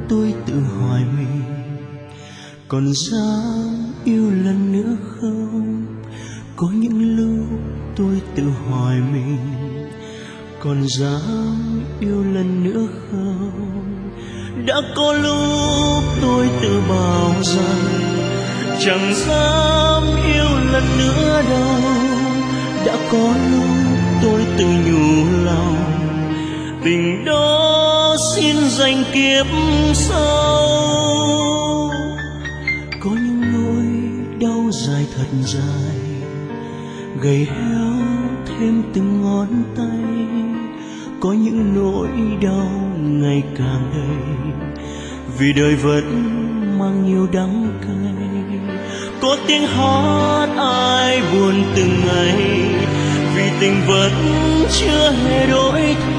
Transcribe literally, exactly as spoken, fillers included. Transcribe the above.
tôi tự hỏi mình, còn dám yêu lần nữa không? Có những lúc tôi tự hỏi mình, còn dám yêu lần nữa không? Đã có lúc tôi tự bảo rằng chẳng dám yêu lần nữa đâu. Đã có lúc tôi tự nhủ lòng, tình đó xin dành kiếp sau. Có những nỗi đau dài thật dài, gầy héo thêm từng ngón tay. Có những nỗi đau ngày càng đầy, vì đời vẫn mang nhiều đắng cay. Có tiếng hát ai buồn từng ngày, vì tình vẫn chưa hề đổi thay.